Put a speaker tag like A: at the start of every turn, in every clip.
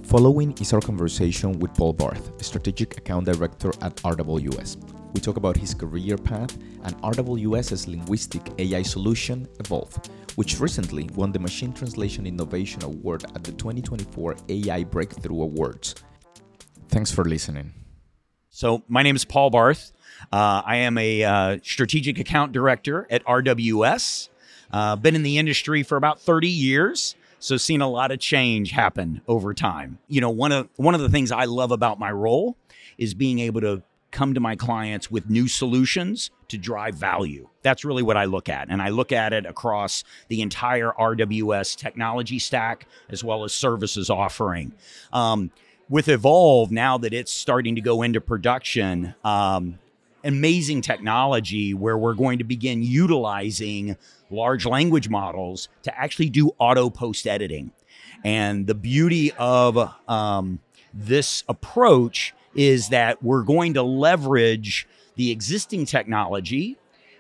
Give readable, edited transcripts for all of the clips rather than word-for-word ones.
A: Following is our conversation with Paul Barth, Strategic Account Director at RWS. We talk about his career path and RWS's linguistic AI solution, Evolve, which recently won the Machine Translation Innovation Award at the 2024 AI Breakthrough Awards. Thanks for listening.
B: So my name is Paul Barth. I am a Strategic Account Director at RWS. Been in the industry for about 30 years. So seen a lot of change happen over time. You know, one of the things I love about my role is being able to come to my clients with new solutions to drive value. That's really what I look at. And I look at it across the entire RWS technology stack as well as services offering. With Evolve, now that it's starting to go into production, amazing technology where we're going to begin utilizing large language models to actually do auto post editing. And the beauty of this approach is that we're going to leverage the existing technology,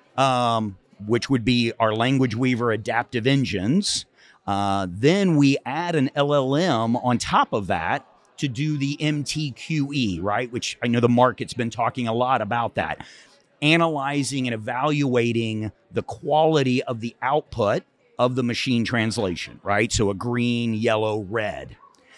B: which would be our Language Weaver adaptive engines. Then we add an LLM on top of that to do the MTQE, right? Which I know the market's been talking a lot about that. Analyzing and evaluating the quality of the output of the machine translation, right? So a green, yellow, red.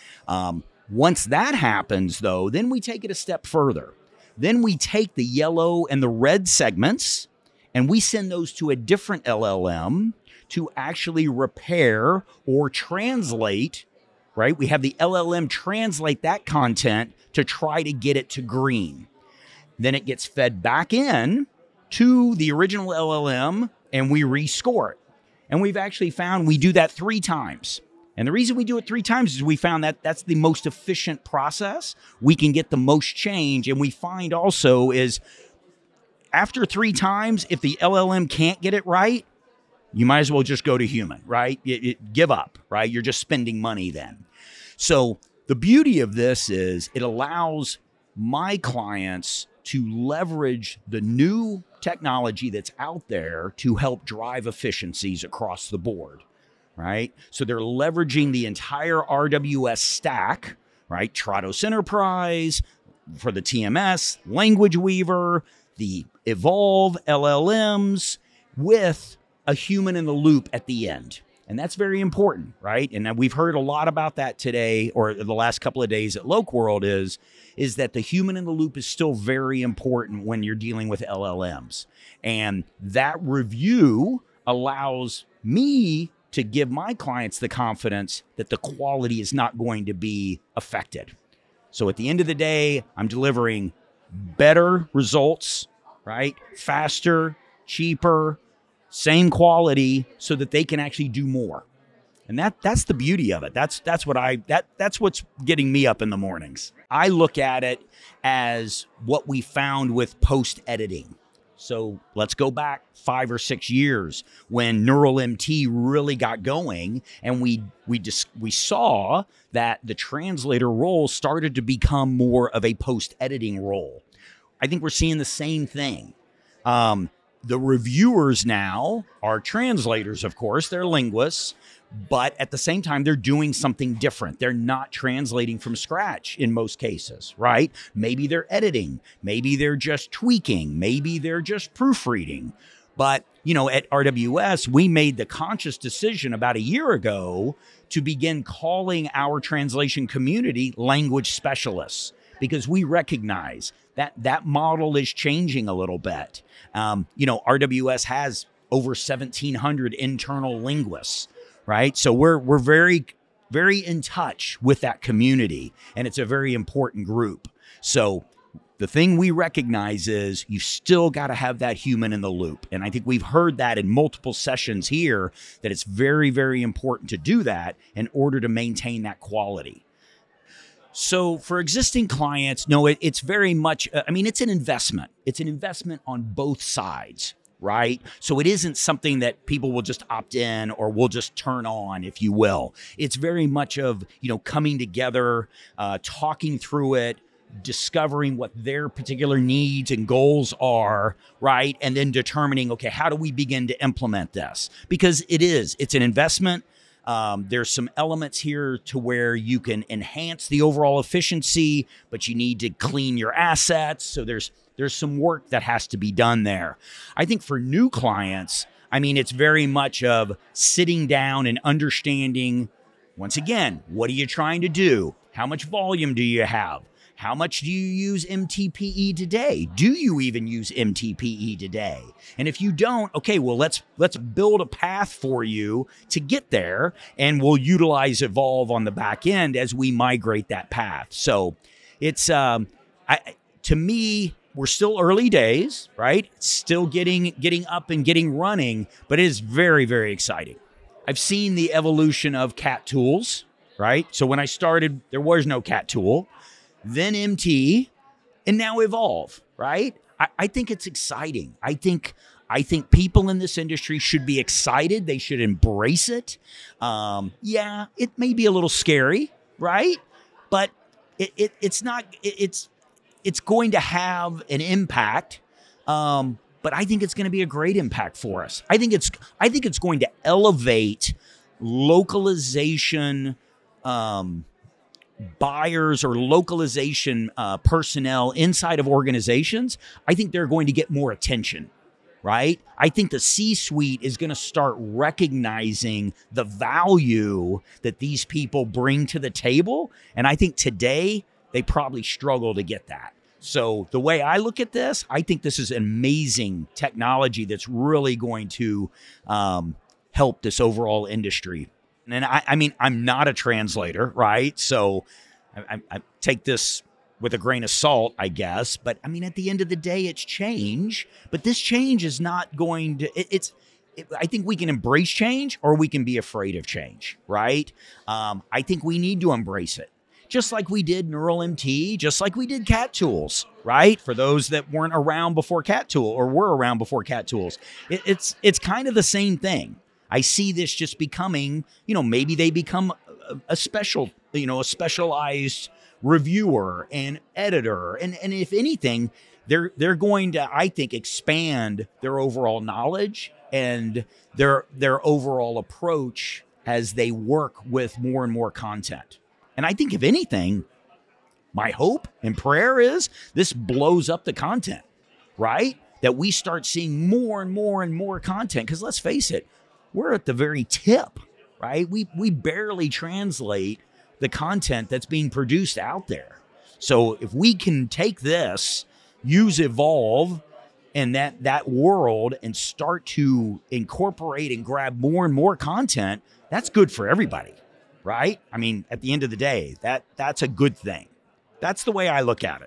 B: Once that happens, though, then we take it a step further. Then we take the yellow and the red segments and we send those to a different LLM to actually repair or translate, right? We have the LLM translate that content to try to get it to green. Then it gets fed back in to the original LLM and we rescore it. And we've actually found we do that 3 times. And the reason we do it 3 times is we found that that's the most efficient process. We can get the most change. And we find also is after 3 times, if the LLM can't get it right, you might as well just go to human, right? Give up, right? You're just spending money then. So the beauty of this is it allows my clients to leverage the new technology that's out there to help drive efficiencies across the board, right? So they're leveraging the entire RWS stack, right? Trados Enterprise for the TMS, Language Weaver, the Evolve LLMs with a human in the loop at the end. And that's very important, right? And we've heard a lot about that today or the last couple of days at Loquworld is that the human in the loop is still very important when you're dealing with LLMs. And that review allows me to give my clients the confidence that the quality is not going to be affected. So at the end of the day, I'm delivering better results, right? Faster, cheaper, same quality so that they can actually do more. And that's the beauty of it. That's what's getting me up in the mornings. I look at it as what we found with post editing. So let's go back 5 or 6 years when Neural MT really got going, and we saw that the translator role started to become more of a post editing role. I think we're seeing the same thing. The reviewers now are translators, of course, they're linguists, but at the same time, they're doing something different. They're not translating from scratch in most cases, right? Maybe they're editing, maybe they're just tweaking, maybe they're just proofreading. But, you know, at RWS, we made the conscious decision about a year ago to begin calling our translation community language specialists, because we recognize that model is changing a little bit. RWS has over 1,700 internal linguists, right? So we're very, very in touch with that community, and it's a very important group. So the thing we recognize is you still got to have that human in the loop. And I think we've heard that in multiple sessions here, that it's very, very important to do that in order to maintain that quality. So for existing clients, no, it's very much, it's an investment. It's an investment on both sides, right? So it isn't something that people will just opt in or will just turn on, if you will. It's very much of, coming together, talking through it, discovering what their particular needs and goals are, right? And then determining, okay, how do we begin to implement this? Because it's an investment. There's some elements here to where you can enhance the overall efficiency, but you need to clean your assets. So there's some work that has to be done there. I think for new clients, I mean, it's very much of sitting down and understanding, once again, what are you trying to do? How much volume do you have? How much do you use MTPE today? Do you even use MTPE today? And if you don't, okay, well, let's build a path for you to get there, and we'll utilize Evolve on the back end as we migrate that path. So it's, to me, we're still early days, right? It's still getting up and getting running, but it is very, very exciting. I've seen the evolution of CAT tools, right? So when I started, there was no CAT tool, then MT, and now Evolve, right? I think it's exciting. I think people in this industry should be excited. They should embrace it. Yeah, it may be a little scary, right? But it's not. It's going to have an impact. But I think it's going to be a great impact for us. I think it's going to elevate localization buyers or localization personnel inside of organizations. I think they're going to get more attention, right? I think the C-suite is going to start recognizing the value that these people bring to the table. And I think today they probably struggle to get that. So the way I look at this, I think this is amazing technology that's really going to help this overall industry. And I mean, I'm not a translator, right? So I take this with a grain of salt, I guess. But I mean, at the end of the day, it's change. But this change is not going to, I think we can embrace change or we can be afraid of change, right? I think we need to embrace it. Just like we did Neural MT, just like we did CAT tools, right? For those that weren't around before CAT tool or were around before CAT tools, it's kind of the same thing. I see this just becoming, maybe they become a specialized reviewer and editor. And if anything, they're going to, I think, expand their overall knowledge and their overall approach as they work with more and more content. And I think if anything, my hope and prayer is this blows up the content, right? That we start seeing more and more and more content. Because let's face it, we're at the very tip, right? We barely translate the content that's being produced out there. So if we can take this, use Evolve and that world and start to incorporate and grab more and more content, that's good for everybody, right? I mean, at the end of the day, that's a good thing. That's the way I look at it.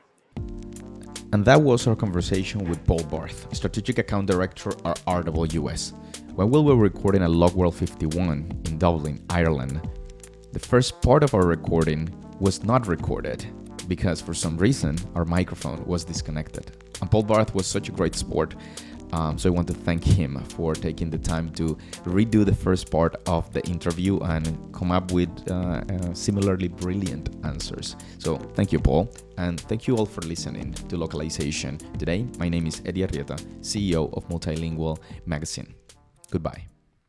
A: And that was our conversation with Paul Barth, Strategic Account Director at RWS. When we were recording at Logworld 51 in Dublin, Ireland, the first part of our recording was not recorded because for some reason our microphone was disconnected. And Paul Barth was such a great sport, so I want to thank him for taking the time to redo the first part of the interview and come up with similarly brilliant answers. So thank you, Paul, and thank you all for listening to Localization. Today, my name is Eddie Arrieta, CEO of Multilingual Magazine. Goodbye.